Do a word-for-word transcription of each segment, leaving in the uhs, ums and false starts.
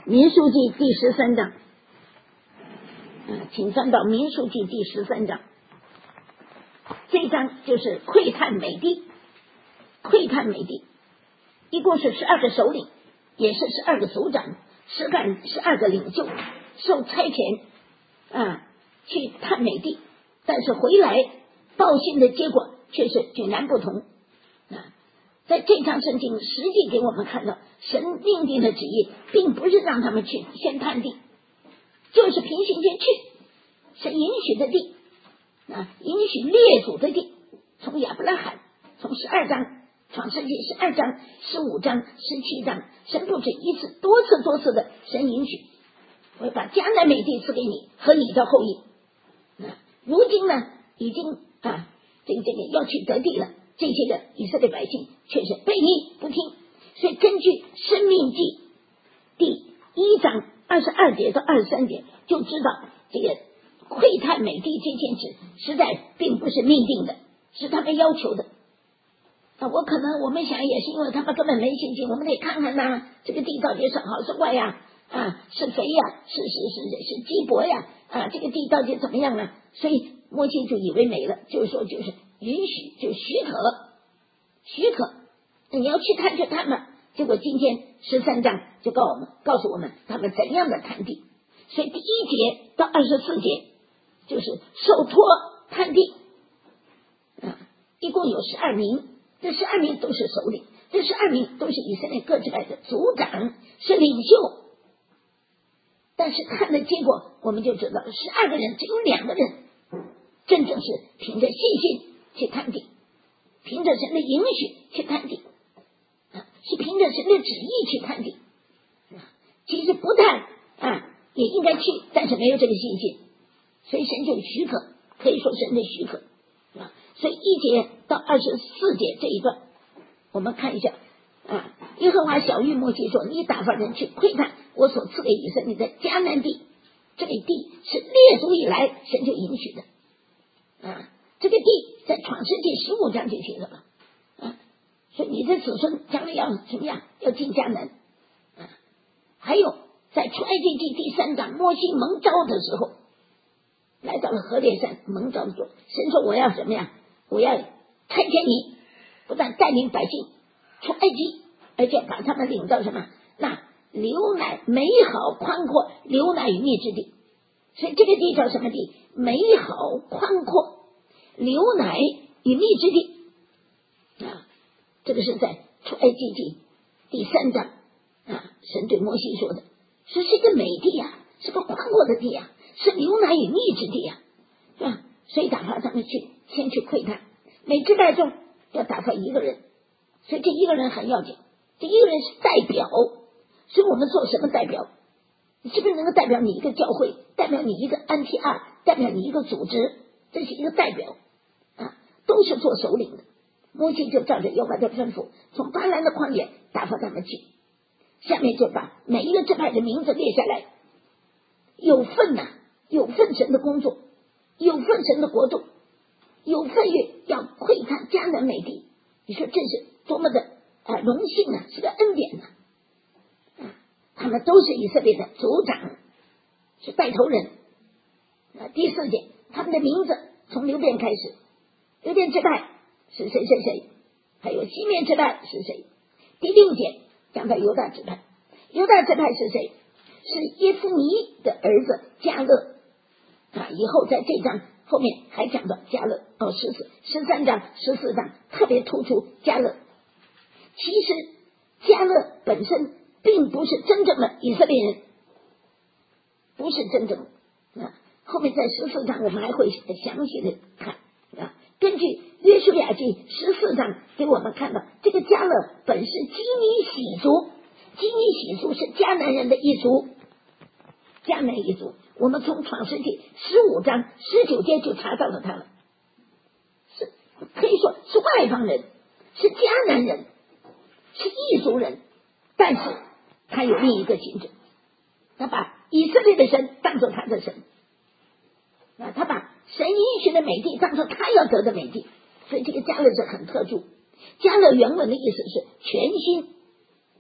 民数记第十三章，嗯，请翻到民数记第十三章。这一章就是窥探美地，窥探美地，一共是十二个首领，也是十二个首长，十干十二个领袖，受差遣啊去探美地，但是回来报信的结果却是迥然不同啊。在这章圣经实际给我们看到，神命定的旨意并不是让他们去先探地，就是平行间去，神允许的地啊，允许列祖的地，从亚伯拉罕，从十二章创世纪十二章、十五章、十七章，神不止一次，多次多次的神允许，我要把迦南美地赐给你和你的后裔。啊，如今呢，已经啊，这个这个要去得地了，这些个以色列百姓却是悖逆不听，所以根据申命记第一章二十二节到二十三节，就知道这个窥探美地这件事实在并不是命定的，是他们要求的。啊，我可能我们想也是因为他们根本没信心，我们得看看呐、啊，这个地到底是好是坏呀？啊，是肥呀，是是是是稀薄呀？啊，这个地到底怎么样呢？所以摩西就以为没了，就是说就是允许，就许可，许可，你要去探就探吧。结果今天十三章就告诉我们，告诉我们他们怎样的探地。所以第一节到二十四节就是受托探地，啊，一共有十二名，这十二名都是首领，这十二名都是以色列各支派的族长，是领袖。但是看的结果，我们就知道，十二个人只有两个人真正是凭着信心去探地，凭着神的允许去探地，啊，是凭着神的旨意去探地。啊，其实不但啊也应该去，但是没有这个信心，所以神就许可，可以说神的许可。啊，所以一节到二十四节这一段，我们看一下。啊，耶和华晓谕摩西说：“你打发人去窥探我所赐给以色列的迦南地，这个地是列祖以来神就允许的。啊，这个地在创世纪十五章就写了吧？啊，说你的子孙将来要怎么样？要进迦南。啊，还有在出埃及记第三章，摩西蒙召的时候，来到了何烈山蒙召说，神说我要怎么样？我要差遣你，不但带领百姓出埃及，而且把他们领到什么？那流奶美好宽阔流奶与蜜之地。所以这个地叫什么地？美好宽阔流奶与蜜之地啊！这个是在出埃及记第三章啊，神对摩西说的，说是一个美地呀、啊，是个宽阔的地呀、啊，是流奶与蜜之地呀、啊，是吧？所以打发他们去，先去窥探，每支派中要打发一个人。所以这一个人很要紧，这一个人是代表，所以我们做什么代表？你是不是能够代表你一个教会，代表你一个安提阿，代表你一个组织？这是一个代表啊，都是做首领的。摩西就照着耶和华的吩咐，从巴兰的旷野打发他们去，下面就把每一个支派的名字列下来，有份呐、啊，有份神的工作，有份神的国度，有份于要窥探迦南美地。你说这是多么的啊荣幸啊，是个恩典呐、啊！啊，他们都是以色列的族长，是带头人啊。第四节，他们的名字从流便开始，流便支派是谁谁谁，还有西面支派是谁。第六节讲到犹大支派，犹大支派是谁？是耶斯尼的儿子迦勒啊。以后在这章后面还讲到迦勒哦，十四、十三章、十四章特别突出迦勒。其实迦勒本身并不是真正的以色列人，不是真正的啊。后面在十四章我们还会详细的看啊。根据约书亚记十四章给我们看到，这个迦勒本是基尼喜族，基尼喜族是迦南人的一族，迦南一族。我们从创世纪十五章十九节就查到了他了，是可以说是外邦人，是迦南人，是异族人，但是他有另一个性质，他把以色列的神当作他的神啊，他把神应许的美地当作他要得的美地，所以这个迦勒是很特殊。迦勒原文的意思是全心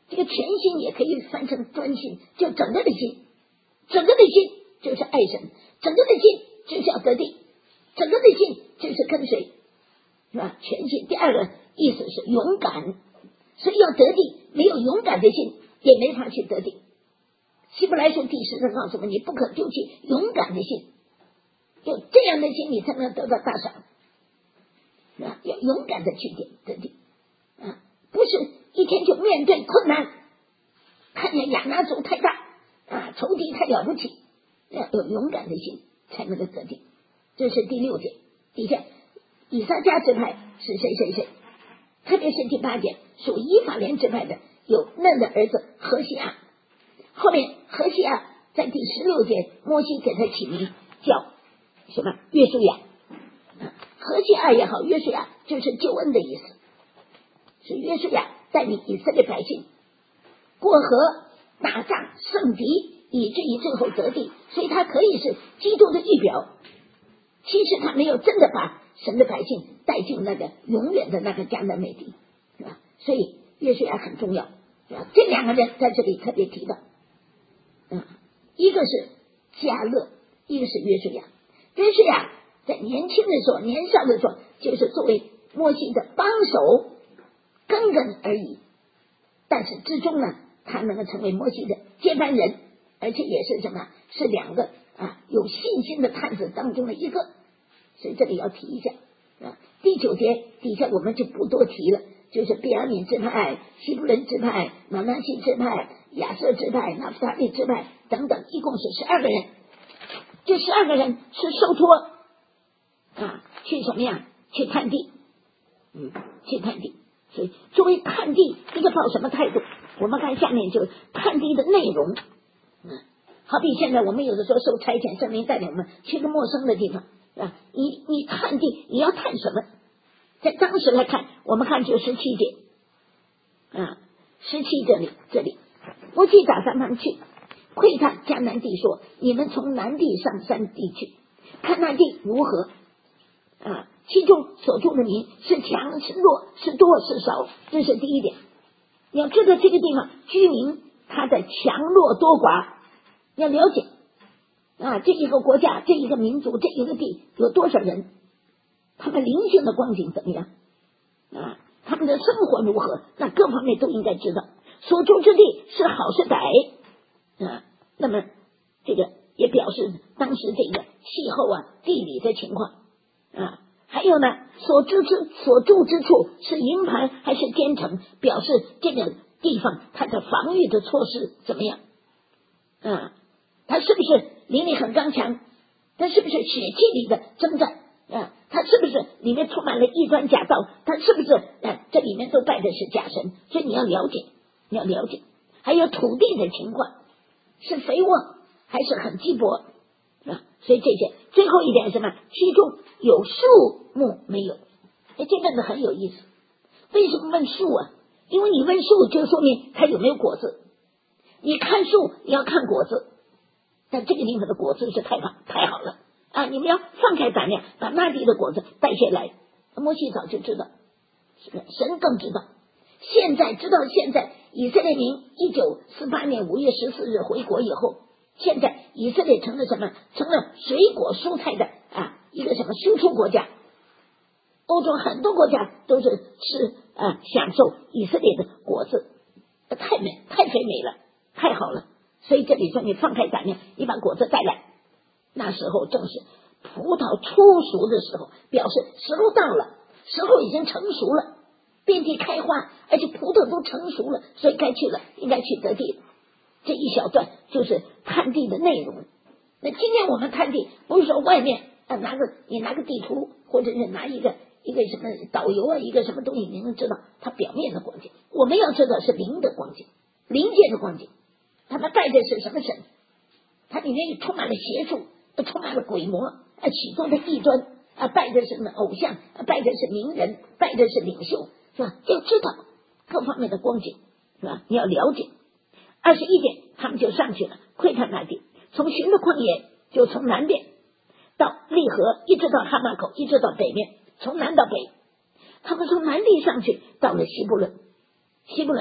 这个全心也可以翻成专心，就整个的心，整个的心就是爱神，整个的心就是要得地，整个的心就是跟随，是吧？全心。第二个意思是勇敢，所以要得地，没有勇敢的心也没法去得地。希伯来书第十章告诉我们，你不可丢弃勇敢的心，有这样的心，你才能得到大赏，是吧？要勇敢的去得地啊，不是一天就面对困难，看见亚拿族太大啊，仇敌太了不起，要有勇敢的心才能够得地。这是第六节。底下以撒迦支派是谁谁谁，特别是第八节属以法莲支派的有嫩的儿子何西阿。后面何西阿在第十六节，摩西给他起名叫什么？约书亚。何西阿也好，约书亚就是救恩的意思，是约书亚带领以色列百姓过河打仗胜敌，以至于最后得地，所以他可以是基督的预表。其实他没有真的把神的百姓带进那个永远的那个迦南美地，是吧？所以约书亚很重要，是吧？这两个人在这里特别提到，嗯，一个是迦勒，一个是约书亚。约书亚在年轻的时候，年少的时候，就是作为摩西的帮手根根而已，但是至终呢，他能够成为摩西的接班人，而且也是什么？是两个啊有信心的探子当中的一个，所以这里要提一下啊。第九节底下我们就不多提了，就是便雅悯支派、希布伦支派、马拿西支派、亚瑟支派、拿弗他利支派等等，一共是十二个人。这十二个人是受托啊，去什么呀？去探地，嗯，去探地。所以作为探地，这个抱什么态度？我们看下面就是探地的内容。嗯，好比现在我们有的时候受差遣，圣灵带领我们去个陌生的地方，啊，你你探地，你要探什么？在当时来看，我们看就十七节，啊，十七这里这里，摩西打算他们去窥探迦南地，说你们从南地上山地去，看那地如何啊？其中所住的民是强是弱，是多是少，这是第一点。你要知道这个地方居民他的强弱多寡，要了解啊，这一个国家，这一个民族，这一个地有多少人，他们灵性的光景怎么样啊？他们的生活如何？那各方面都应该知道。所住之地是好是歹啊？那么这个也表示当时这个气候啊、地理的情况啊。还有呢，所住之所住之处是营盘还是坚城，表示这个地方它的防御的措施怎么样啊？它是不是灵力很刚强？它是不是血气里的征战啊？它是不是里面充满了异端假道？它是不是啊？这里面都拜的是假神？所以你要了解，你要了解。还有土地的情况，是肥沃还是很稀薄啊？所以这些最后一点是什么？其中有树木没有？哎，这问的很有意思。为什么问树啊？因为你问树就说明它有没有果子。你看树你要看果子，但这个地方的果子是太棒太好了啊！你们要放开胆量，把那地的果子带下来。摩西早就知道，神更知道。现在知道现在以色列民一九四八年五月十四日回国以后，现在以色列成了什么？成了水果蔬菜的啊一个什么输出国家。欧洲很多国家都是吃啊享受以色列的果子，太美太肥美了，太好了。所以这里说你放开胆量，你把果子带来。那时候正是葡萄初熟的时候，表示时候到了，时候已经成熟了，遍地开花，而且葡萄都成熟了，所以该去了，应该去得地。这一小段就是探地的内容。那今天我们探地不是说外面啊拿个你拿个地图，或者是拿一个一个什么导游啊，一个什么东西，你能知道它表面的光景。我们要知道是灵的光景，灵界的光景。他们拜的是什么神？它里面充满了邪术，充满了鬼魔啊，许多的异端啊，拜的是什么偶像，啊，拜的是名人，拜的是领袖，是吧？要知道各方面的光景，是吧？你要了解。二十一点，他们就上去了，窥探那地，从寻的旷野就从南边到利河，一直到哈马口，一直到北面，从南到北。他们从南地上去，到了西布伦。西布伦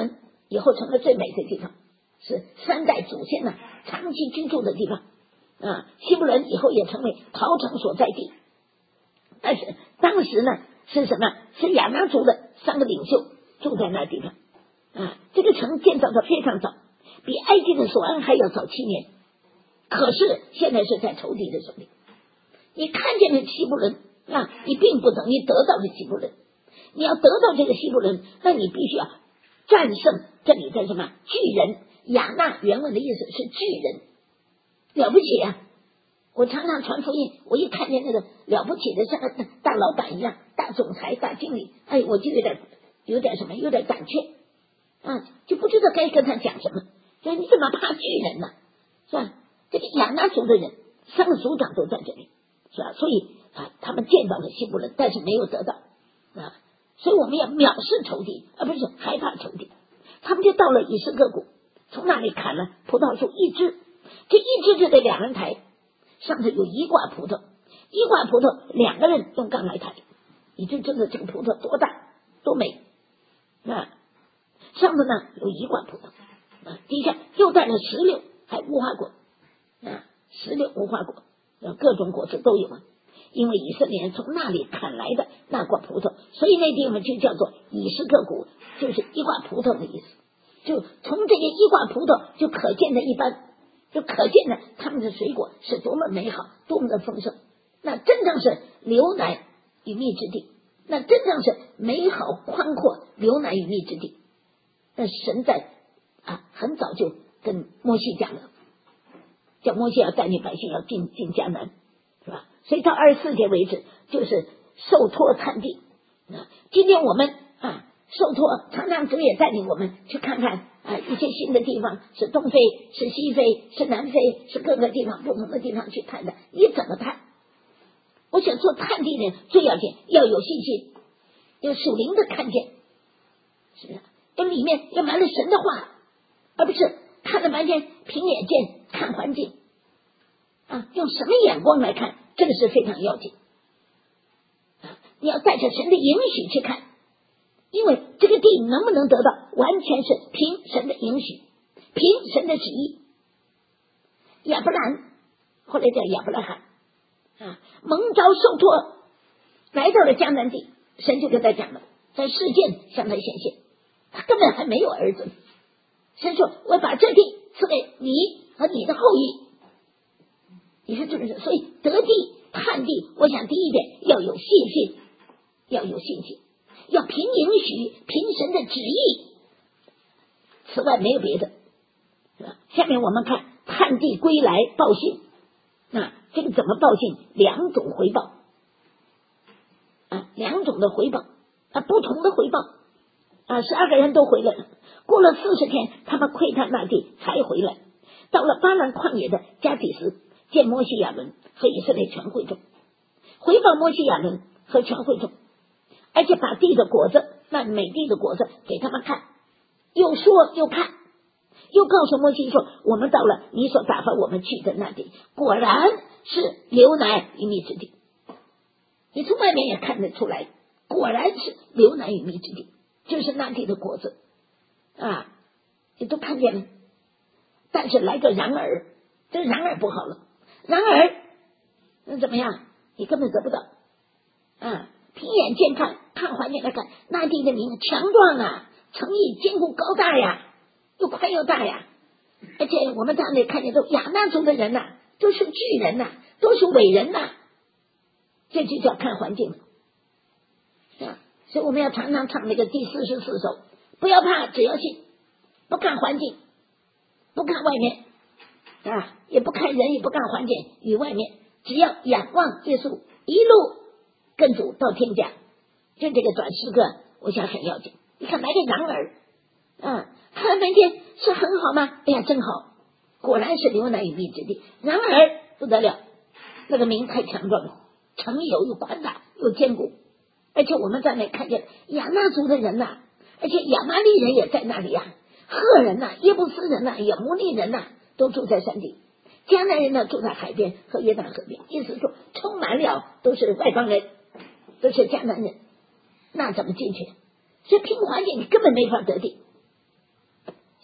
以后成了最美的地方，是三代祖先呢长期居住的地方啊。希伯伦以后也成为逃城所在地，但是当时呢是什么？是亚纳族的三个领袖住在那地方啊。这个城建造的非常早，比埃及的索安还要早七年，可是现在是在仇敌的手里。你看见了希伯伦啊，你并不等于得到了希伯伦。你要得到这个希伯伦，那你必须要战胜这里的什么巨人。亚纳原文的意思是巨人，了不起啊！我常常传福音，我一看见那个了不起的，像个大老板一样，大总裁、大经理，哎，我就有点有点什么，有点胆怯啊，就不知道该跟他讲什么。说你怎么怕巨人呢？是吧？这个亚纳族的人，三个族长都在这里，是吧？所以啊，他们见到了希伯伦，但是没有得到啊。所以我们要藐视仇敌，而不是害怕仇敌。他们就到了以斯各谷，从那里砍了葡萄树一枝，这一枝就得两人抬，上头有一挂葡萄，一挂葡萄两个人用杠来抬，你就知道这个葡萄多大多美啊！上头呢有一挂葡萄啊，底下又带了石榴，还无花果啊，石榴无花果，各种果子都有啊。因为以色列人从那里砍来的那挂葡萄，所以那地方就叫做以斯各谷，就是一挂葡萄的意思。就从这个一挂葡萄就可见的一般，就可见的他们的水果是多么美好，多么的丰盛。那真正是流奶与蜜之地，那真正是美好宽阔流奶与蜜之地。那神在啊很早就跟摩西讲了，叫摩西要带领百姓要进进迦南，是吧？所以到二十四节为止就是受托探地啊。今天我们啊受托，常常主也带领我们去看看啊一些新的地方，是东非，是西非，是南非，是各个地方不同的地方去探的。你怎么探？我想做探地人最要紧要有信心，有属灵的看见，是不是？这里面要埋了神的话，而不是看了半天凭眼见看环境啊，用什么眼光来看？这个是非常要紧啊！你要带着神的允许去看，因为这个地能不能得到，完全是凭神的允许，凭神的旨意。亚伯兰后来叫亚伯拉罕啊，蒙召受托来到了迦南地，神就跟他讲了，在世界向他显现，他根本还没有儿子。神说：“我把这地赐给你和你的后裔。”你说是不是？所以得地探地，我想第一点要有信心，要有信心，要凭允许，凭神的旨意，此外没有别的，是吧？下面我们看探地归来报信，那这个怎么报信？两种回报啊，两种的回报啊，不同的回报啊，十二个人都回来了。过了四十天，他们窥探那地才回来，到了巴兰旷野的加底斯。见摩西亚伦和以色列全会众，回报摩西亚伦和全会众，而且把地的果子，那美地的果子给他们看，又说又看，又告诉摩西说：“我们到了你所打发我们去的那地，果然是流奶与蜜之地。”你从外面也看得出来，果然是流奶与蜜之地，就是那地的果子啊，你都看见了。但是来个然而，这然而不好了。然而，那怎么样？你根本得不到啊！凭眼见看，看环境来看，那地的民强壮啊，城邑坚固高大呀，又宽又大呀。而且我们在那里看见都亚纳族的人呐、啊，都是巨人呐、啊，都是伟人呐、啊，这就叫看环境啊！所以我们要常常唱那个第四十四首，不要怕，只要信，不看环境，不看外面。啊，也不看人，也不看环境与外面，只要仰望耶稣，一路跟主到天家。就这个短诗歌，我想很要紧。你看来个然而，啊，看了半天是很好吗？哎呀，真好，果然是流奶与蜜之地。然而不得了，那个民太强壮了，城有又宽大又坚固，而且我们在那看见亚纳族的人呐、啊，而且亚玛利人也在那里呀、啊，赫人呐、啊，耶布斯人呐、啊，亚摩利人呐、啊。都住在山地，迦南人呢住在海边和约旦河边，意思说充满了都是外邦人，都是迦南人，那怎么进去？所以凭环境你根本没法得地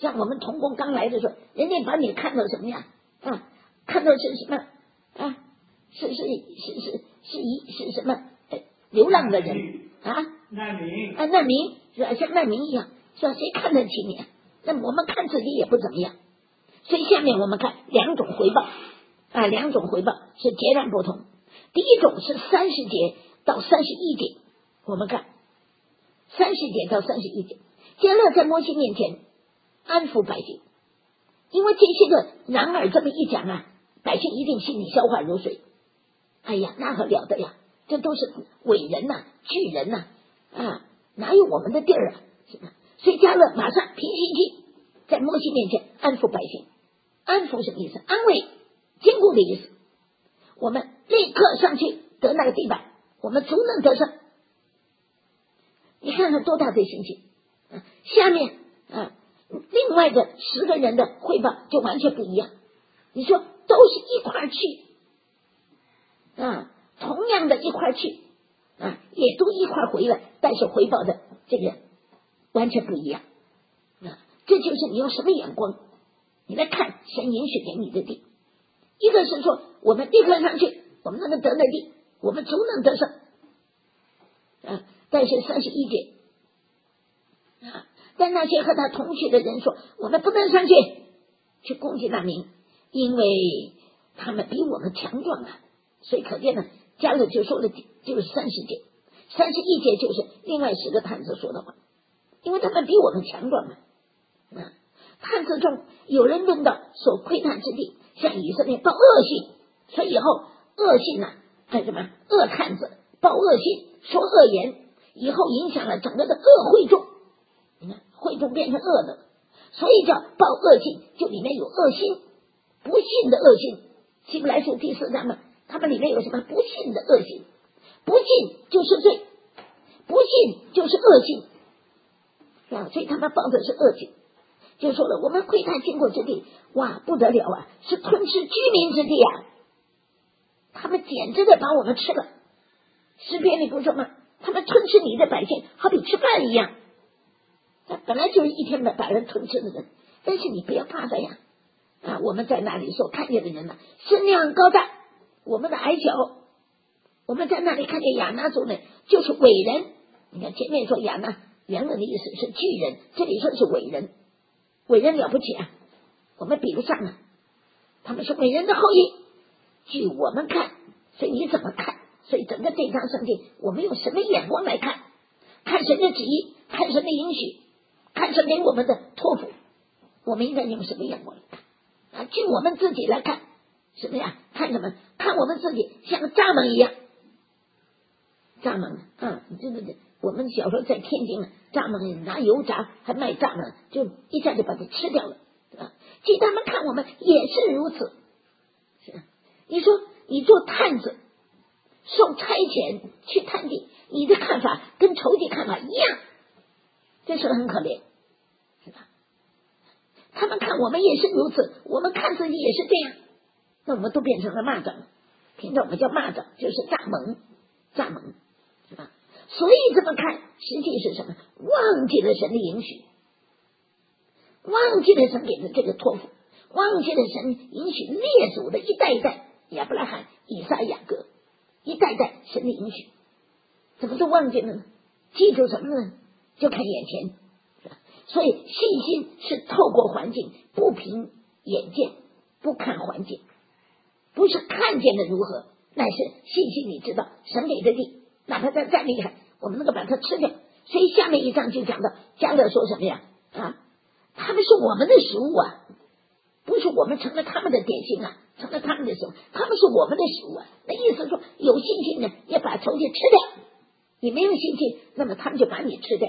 像我们童工刚来的时候，人家把你看到什么呀？啊，看到是什么啊？是是是是是一是什么？呃，流浪的人啊， 难民啊，难民是吧？像难民一样，是吧？谁看得起你？那我们看自己也不怎么样。所以下面我们看两种回报啊，两种回报是截然不同。第一种是三十节到三十一节，我们看三十节到三十一节，迦勒在摩西面前安抚百姓，因为这些个男儿这么一讲啊，百姓一定心里消化如水。哎呀，那可了得呀！这都是伟人呐、啊、巨人呐 啊, 啊，哪有我们的地儿啊？是吧？所以迦勒马上平心气，在摩西面前安抚百姓。安抚什么意思？安慰、坚固的意思。我们立刻上去得那个地板，我们足能得胜。你看看多大的信心！啊，下面啊，另外的十个人的汇报就完全不一样。你说都是一块去啊，同样的一块去啊，也都一块回来，但是回报的这个完全不一样啊。这就是你用什么眼光，你来看神允许给你的地。一个是说我们立刻上去，我们能够得那地，我们足能得胜啊。但是三十一节啊，但那些和他同去的人说，我们不能上去去攻击那民，因为他们比我们强壮啊。所以可见呢，迦勒就说了就是三十节，三十一节就是另外十个探子说的话，因为他们比我们强壮嘛。啊，探子中有人论到所窥探之地，向以色列报恶信，所以以后恶信呢、啊，还什么恶探子报恶信，说恶言，以后影响了整个的恶会众，你看会众变成恶的，所以叫报恶信，就里面有恶心，不信的恶心。希伯来书第四章嘛，他们里面有什么不信的恶心？不信就是罪，不信就是恶心啊，所以他们报的是恶信。就说了，我们窥探经过之地，哇，不得了啊，是吞吃居民之地啊！他们简直的把我们吃了。诗篇里不说吗？他们吞吃你的百姓，好比吃饭一样。他本来就是一天的把人吞吃的人，但是你不要怕他呀！啊，我们在那里所看见的人呢，身量高大，我们的矮小。我们在那里看见亚拿族呢，就是伟人。你看前面说亚拿原文的意思是巨人，这里说是伟人。伟人了不起啊，我们比不上啊。他们是伟人的后裔，据我们看，所以你怎么看？所以整个这章圣经，我们用什么眼光来看？看神的旨意，看神的应许，看神给我们的托付，我们应该用什么眼光来看啊？据我们自己来看什么呀？看什么？看我们自己像个蚱蜢一样。蚱蜢啊，这个这我们小时候在天津啊，蚱蜢拿油炸还卖蚱蜢，就一下就把它吃掉了，对吧？其实他们看我们也是如此。是你说你做探子，受差遣去探地，你的看法跟仇敌看法一样，这是很可怜，是吧？他们看我们也是如此，我们看自己也是这样，那我们都变成了蚂蚱了。听着我们叫蚂蚱，就是蚱蜢，蚱蜢。所以这么看，实际是什么？忘记了神的应许，忘记了神给的这个托付，忘记了神允许列祖的一代一代，亚伯拉罕、以撒、雅各，一代代神的应许，怎么都忘记了呢？记住什么呢？就看眼前。所以信心是透过环境，不凭眼见，不看环境，不是看见的如何，乃是信心里知道神给的地，哪怕再再厉害，我们能够把它吃掉。所以下面一章就讲到迦勒说什么呀？啊，他们是我们的食物啊，不是我们成了他们的点心啊，成了他们的食物，他们是我们的食物啊。那意思说，有信心的要把仇敌吃掉，你没有信心，那么他们就把你吃掉。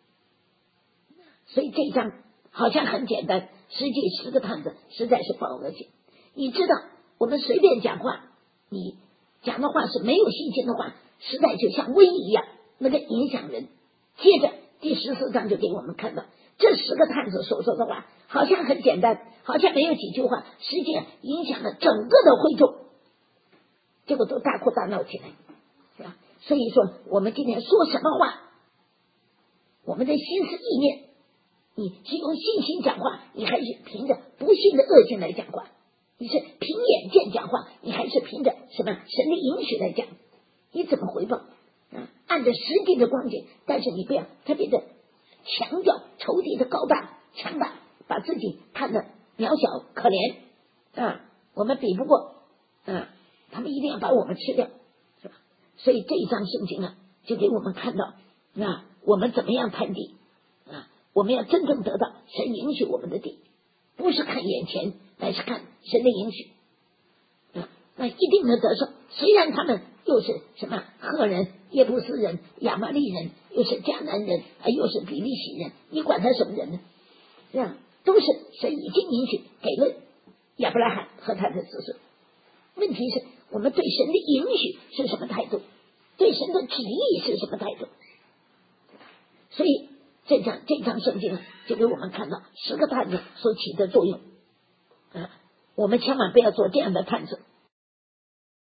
所以这一章好像很简单，实际十个探子实在是不恶心。你知道，我们随便讲话，你讲的话是没有信心的话，实在就像瘟疫一样，那个影响人。接着第十四章就给我们看到，这十个探子所说的话好像很简单，好像没有几句话，实际上影响了整个的会众，结果都大哭大闹起来，是吧？所以说我们今天说什么话，我们的心思意念你是用信心讲话，你还是凭着不信的恶性来讲话？你是凭眼见讲话，你还是凭着什么神的允许来讲？你怎么回报？啊，按着实际的光景，但是你不要特别的强调仇敌的高大强大，把自己看得渺小可怜啊，我们比不过啊，他们一定要把我们吃掉，是吧？所以这一章圣经呢，就给我们看到啊，我们怎么样攀地啊，我们要真正得到神允许我们的地，不是看眼前，乃是看神的允许啊，那一定能得胜。虽然他们又是什么赫人、耶布斯人、亚玛利人，又是迦南人啊，又是比利洗人，你管他什么人呢？这样都是神已经允许给了亚伯拉罕和他的子孙。问题是我们对神的允许是什么态度，对神的旨意是什么态度？所以这章这章圣经就给我们看到十个探子所起的作用啊，我们千万不要做这样的探子